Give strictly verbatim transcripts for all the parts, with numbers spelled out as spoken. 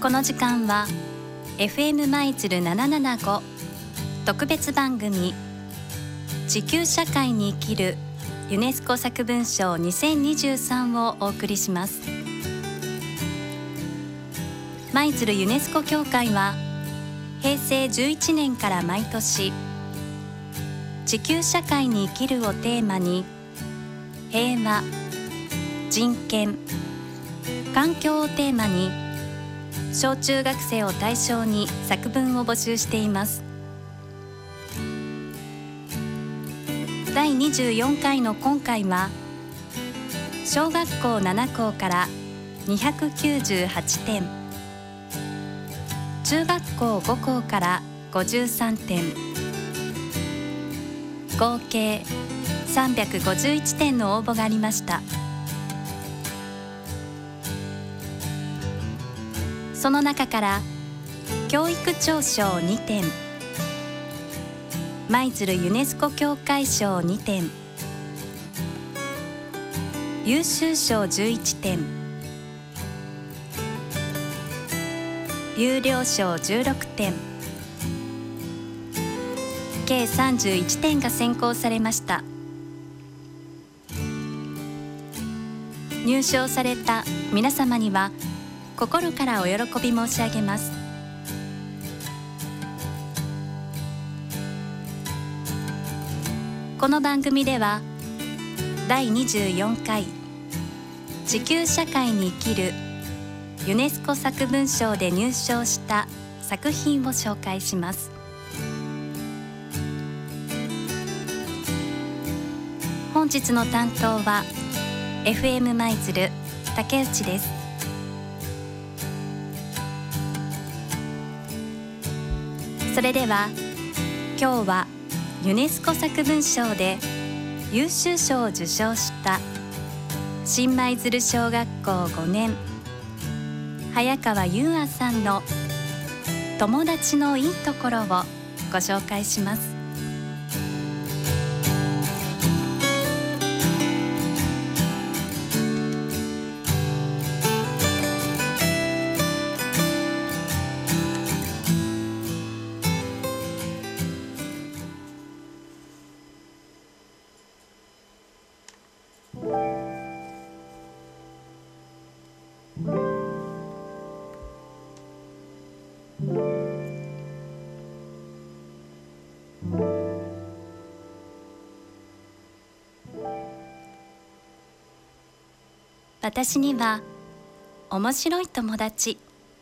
この時間は エフエム 舞鶴ななななご特別番組地球社会に生きるユネスコ作文賞にせんにじゅうさんをお送りします。舞鶴ユネスコ協会はへいせいじゅういちねんから毎年地球社会に生きるをテーマに平和、人権、環境をテーマに小中学生を対象に作文を募集しています。だいにじゅうよんかいの今回は小学校ななこうからにひゃくきゅうじゅうはちてん、中学校ごこうからごじゅうさんてん、合計さんびゃくごじゅういちてんの応募がありました。その中から教育長賞にてん、舞鶴ユネスコ協会賞にてん、優秀賞じゅういちてん、優良賞じゅうろくてん、計さんじゅういちてんが選考されました。入賞された皆様には心からお喜び申し上げます。この番組ではだいにじゅうよんかい地球社会に生きるユネスコ作文賞で入賞した作品を紹介します。本日の担当は エフエム 舞鶴竹内です。それでは今日はユネスコ作文賞で優秀賞を受賞した新舞鶴小学校ごねん早川優愛さんの友達のいいところをご紹介します。私には面白い友達、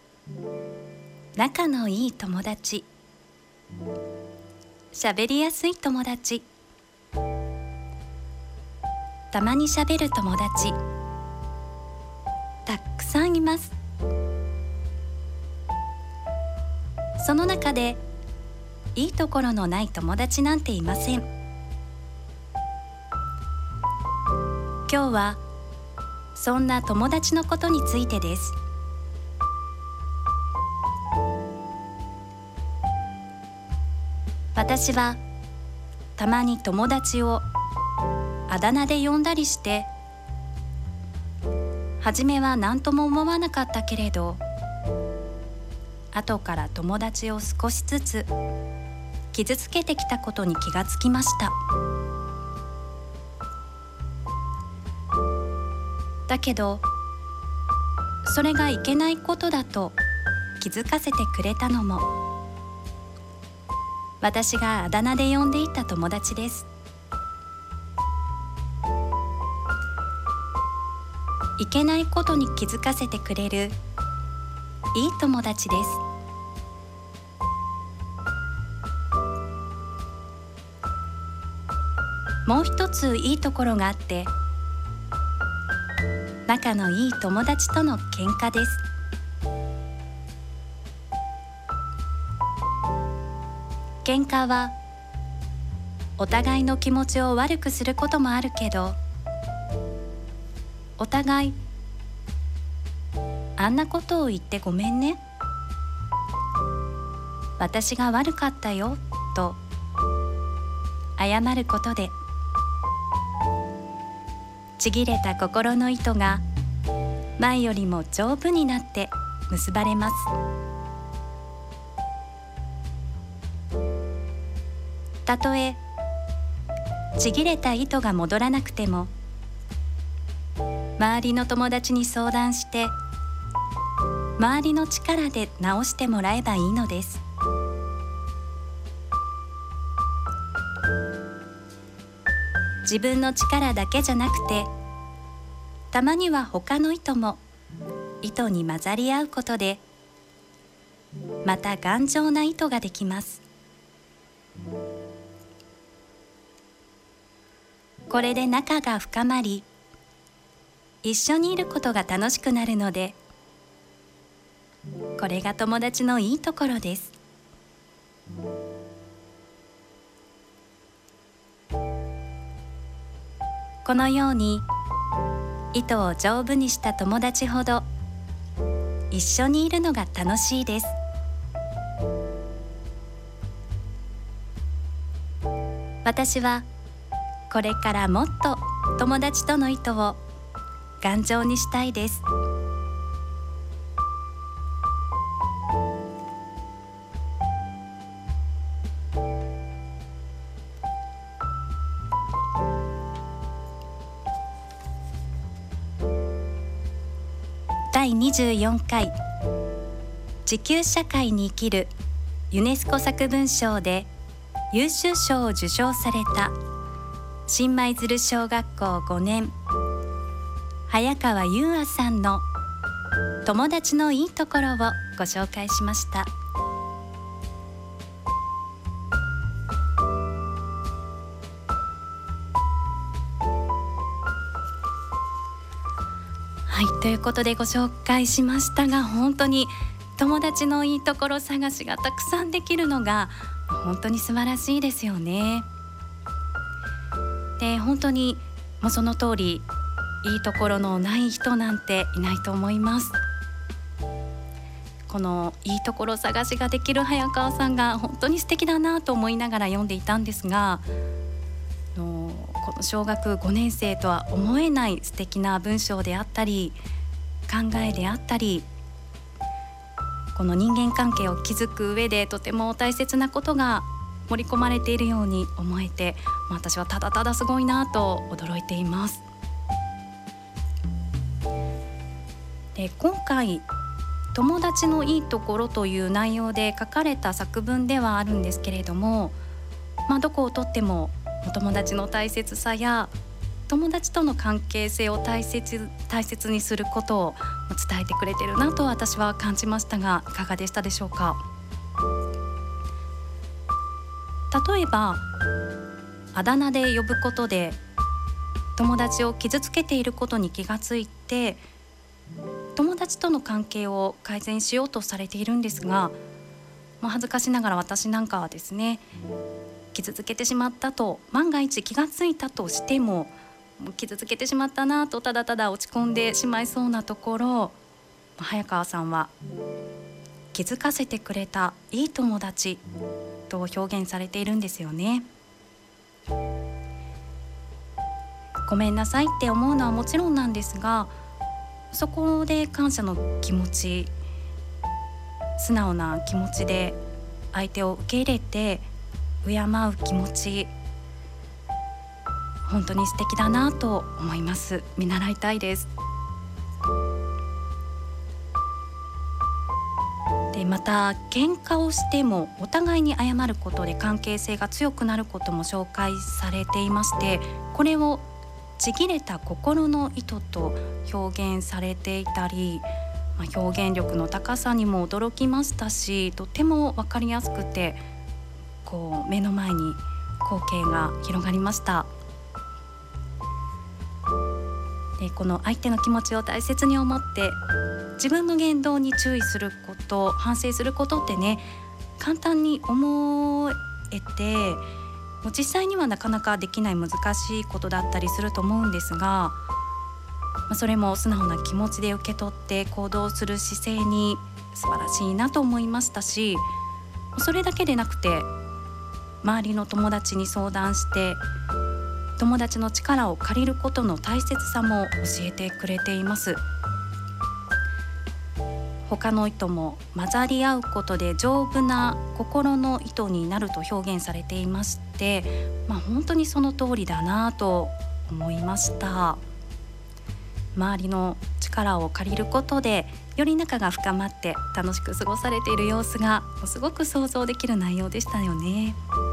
仲のいい友達、喋りやすい友達、たまに喋る友達、たくさんいます。その中でいいところのない友達なんていません。今日はそんな友達のことについてです。私はたまに友達をあだ名で呼んだりして、初めは何とも思わなかったけれど、後から友達を少しずつ傷つけてきたことに気がつきました。だけどそれがいけないことだと気づかせてくれたのも私があだ名で呼んでいた友達です。いけないことに気づかせてくれるいい友達です。もう一ついいところがあって、仲のいい友達との喧嘩です。喧嘩はお互いの気持ちを悪くすることもあるけど、お互いあんなことを言ってごめんね、私が悪かったよと謝ることで、ちぎれた心の糸が前よりも丈夫になって結ばれます。たとえちぎれた糸が戻らなくても、周りの友達に相談して周りの力で直してもらえばいいのです。自分の力だけじゃなくて、たまには他の糸も糸に混ざり合うことで、また頑丈な糸ができます。これで仲が深まり、一緒にいることが楽しくなるので、これが友達のいいところです。このように糸を丈夫にした友達ほど一緒にいるのが楽しいです。私はこれからもっと友達との糸を頑丈にしたいです。だいにじゅうよんかい地球社会に生きるユネスコ作文賞で優秀賞を受賞された新舞鶴小学校ごねん早川優愛さんの友達のいいところをご紹介しました。はい、ということでご紹介しましたが、本当に友達のいいところ探しがたくさんできるのが本当に素晴らしいですよね。で、本当にもうその通り、いいところのない人なんていないと思います。このいいところ探しができる早川さんが本当に素敵だなと思いながら読んでいたんですが、のこの小学ごねん生とは思えない素敵な文章であったり考えであったり、この人間関係を築く上でとても大切なことが盛り込まれているように思えて、私はただただすごいなと驚いています。で、今回友達のいいところという内容で書かれた作文ではあるんですけれども、まあ、どこをとってもお友達の大切さや友達との関係性を大切、大切にすることを伝えてくれてるなと私は感じましたが、いかがでしたでしょうか。例えばあだ名で呼ぶことで友達を傷つけていることに気がついて、友達との関係を改善しようとされているんですが、まあ、恥ずかしながら私なんかはですね、傷つけてしまったと万が一気がついたとしても、傷つけてしまったなとただただ落ち込んでしまいそうなところ、早川さんは気づかせてくれたいい友達と表現されているんですよね。ごめんなさいって思うのはもちろんなんですが、そこで感謝の気持ち、素直な気持ちで相手を受け入れて敬う気持ち、本当に素敵だなと思います。見習いたいです。で、また喧嘩をしてもお互いに謝ることで関係性が強くなることも紹介されていまして、これをちぎれた心の糸と表現されていたり、まあ、表現力の高さにも驚きましたし、とても分かりやすくて、こう目の前に光景が広がりました。で、この相手の気持ちを大切に思って自分の言動に注意すること、反省することってね、簡単に思えて、もう実際にはなかなかできない難しいことだったりすると思うんですが、それも素直な気持ちで受け取って行動する姿勢に素晴らしいなと思いましたし、それだけでなくて周りの友達に相談して友達の力を借りることの大切さも教えてくれています。 他の糸も混ざり合うことで丈夫な心の糸になると表現されていまして、まあ、本当にその通りだなと思いました。周りの力を借りることでより仲が深まって楽しく過ごされている様子がすごく想像できる内容でしたよね。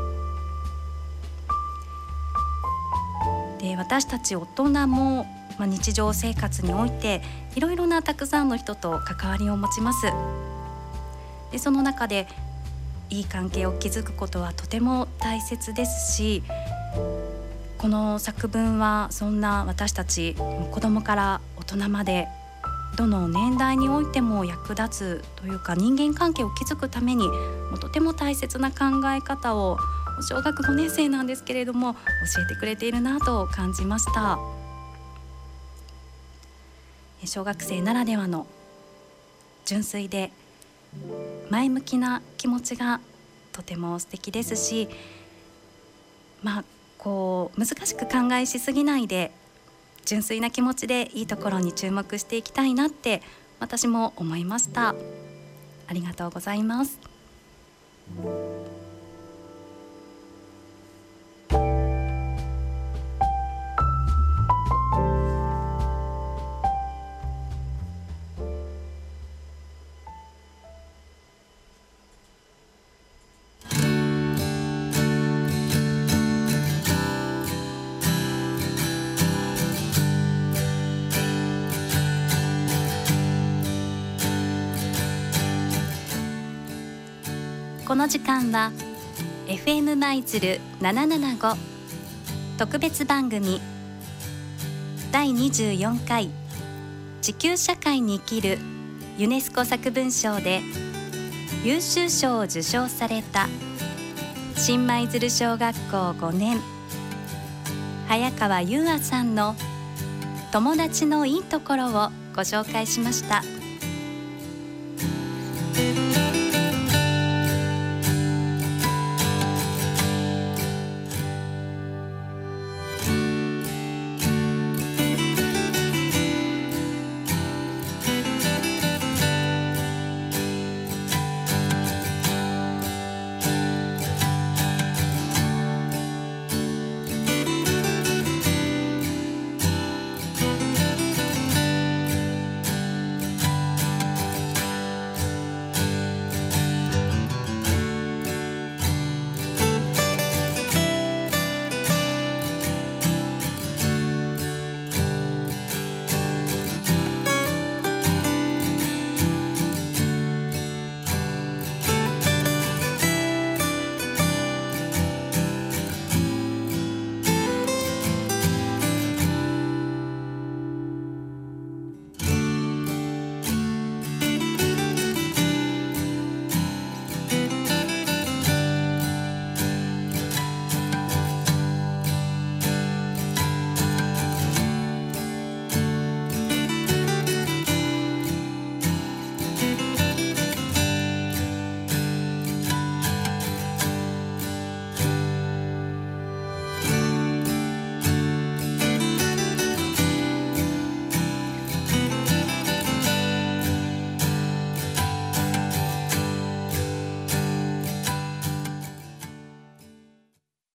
で、私たち大人も、まあ、日常生活においていろいろなたくさんの人と関わりを持ちます。で、その中でいい関係を築くことはとても大切ですし、この作文はそんな私たち子供から大人までどの年代においても役立つというか、人間関係を築くためにもうとても大切な考え方を小学ごねん生なんですけれども教えてくれているなと感じました。小学生ならではの純粋で前向きな気持ちがとても素敵ですし、まあこう難しく考えしすぎないで純粋な気持ちでいいところに注目していきたいなって私も思いました。ありがとうございます。この時間は エフエム 舞鶴ななななご特別番組だいにじゅうよんかい地球社会に生きるユネスコ作文賞で優秀賞を受賞された新舞鶴小学校ごねん早川優愛さんの友達のいいところをご紹介しました。